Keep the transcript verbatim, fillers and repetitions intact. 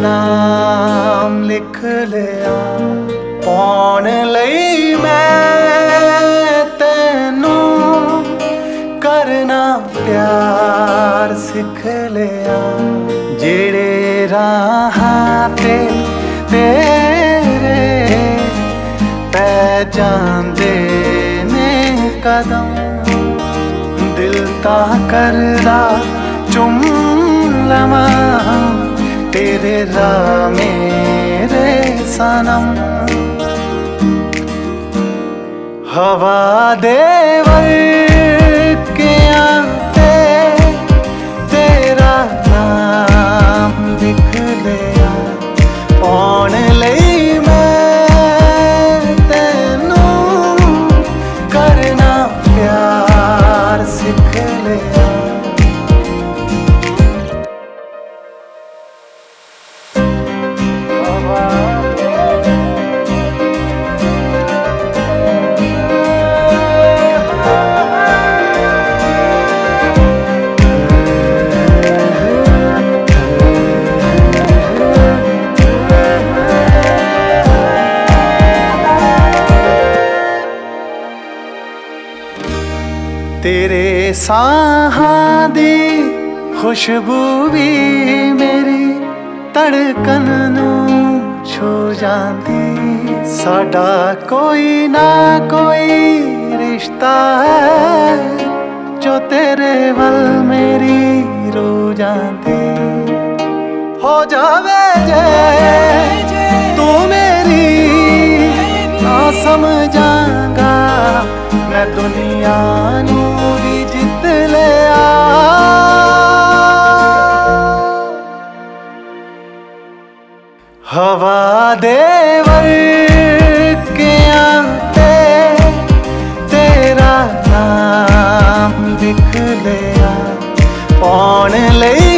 नाम लिख लिया पाउण लई मैं तैनू करना प्यार सिख लिया। जेड़े राहां ते तेरे पै जांदे ने कदम दिल ता करदा चुम लवां तेरे राह मेरे सनम। हवा दे वर्कियां ते तेरा नाम लिख लिया पाउण लई मैं तैनू करना प्यार सिख लिया। तेरे साहां दी खुशबू भी मेरी धड़कन नू छू जांदी। साडा कोई ना कोई रिश्ता है जो तेरे वल मेरी रू जांदी। हो जावे जे तू मेरी ना समझांगा मैं दुनिया नू भी जित लिया। हवा दे वर्कियां ते तेरा नाम लिख लिया पाउण लई